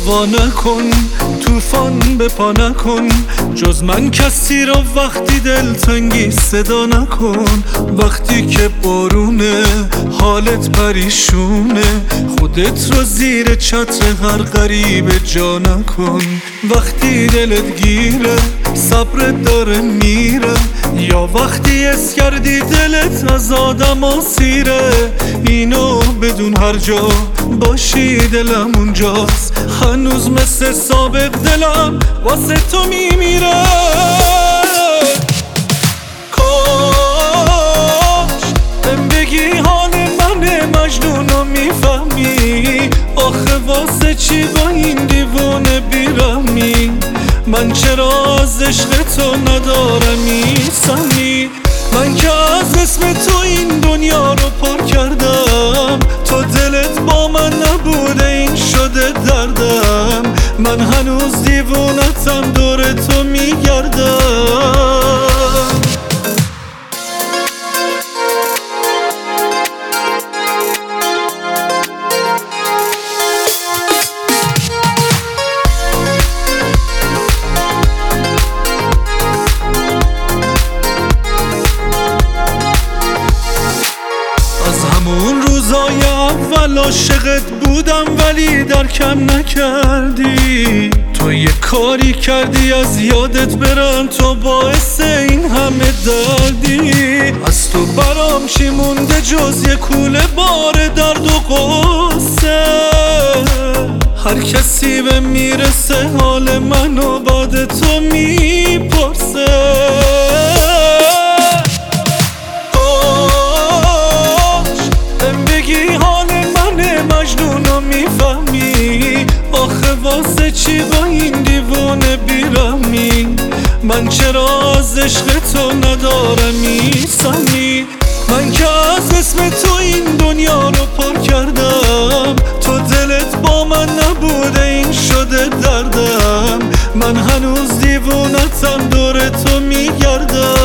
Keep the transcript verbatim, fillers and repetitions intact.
وا نکن، طوفان به پا نکن، جز من کسی را وقتی دلتنگی صدا نکن. وقتی که بارونه حالت پریشونه، خودت رو زیر چتر هر غریب جا نکن. وقتی دلت گیره صبرت داره میره، یا وقتی اس کردی دلت از آدم آسیره، اینو بدون هر جا باشی دلم اونجاست، هنوز مثل سابق دلم واسه تو میمیره. کاش بهم بگی حال من مجنونو میفهمی، آخه واسه چی با این دیوونه بیرحمی؟ من چرا از عشق تو ندارم ایسانی؟ من که از اسم تو این دنیا رو پر کردم، تو دلت با من نبوده این شده دردم. من هنوز دیوونتم دور تو میگردم. همون روزای اول عاشقت بودم ولی درکم نکردی، تو یه کاری کردی از یادت برم، تو باعث این همه دردی. از تو برام چی مونده جز یه کوله بار درد و غصه؟ هر کسی به میرسه حال منو بعد تو میپرسه. مجنونو میفهمی، آخه واسه چی با این دیوونه بیرحمی؟ من چرا از عشق تو ندارم ایسانی؟ من که از اسم تو این دنیا رو پر کردم، تو دلت با من نبوده این شده دردم. من هنوز دیوونتم دور تو میگردم.